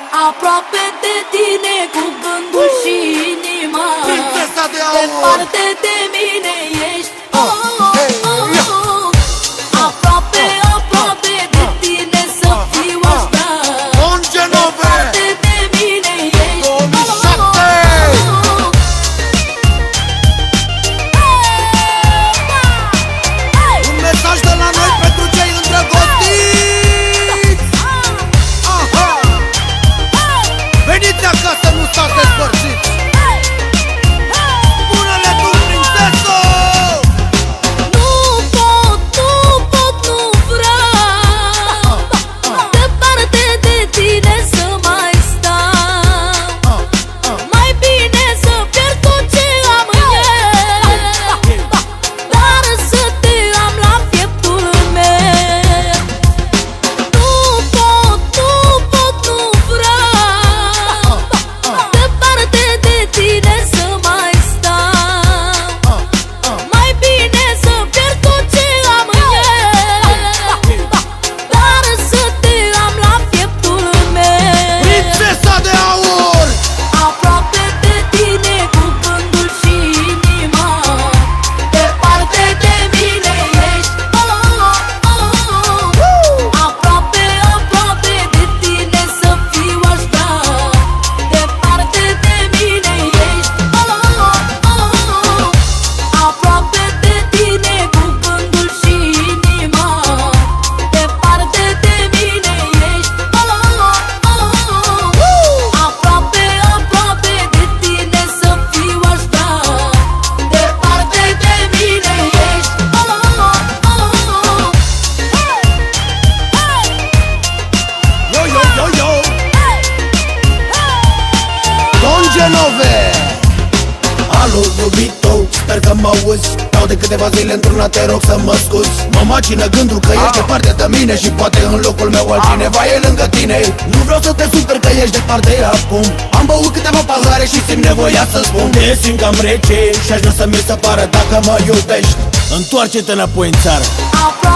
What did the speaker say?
Aproape de tine cu gândul și inima, Prințesa de aur. departe de mine ești. Aproape, aproape de tine să fiu aș vrea. Don Genove, Departe de mine ești. 2007. Un mesaj de la noi pentru cei îndrăgostiți. Aha. Veniți acasă, nu stați despărțiți. Spune-le tu, prințesă. Nu pot, nu vreau departe de tine să mai stau. Mai bine să pierd tot ce am în el, dar să te am la pieptul meu. Nu pot, nu vreau departe de tine să mai stau. Mai bine să pierd tot ce am în el, dar să te am la pieptul meu. Prințesa de aur. Aproape de tine cu gândul și inima, departe de mine ești. Aproape, aproape de tine să fiu aș vrea. Departe de mine ești. Aproape de tine cu gândul și inima, departe de mine ești. Aproape, aproape de tine să fiu aș vrea. Departe de mine ești. Yo, yo, yo, yo. Don Genove. Alo, iubito, sper că mă auzi. Stau de câteva zile într-una, te rog să mă scuzi. Mă macină gândul că ești departe de mine și poate în locul meu altcineva e lângă tine. Nu vreau să te super că ești departe acum. Am băut câteva pahare și simt nevoia să spun. Te simt cam rece și aș vrea să mi se pară dacă mă iubești. Întoarce-te înapoi în țară. Aproape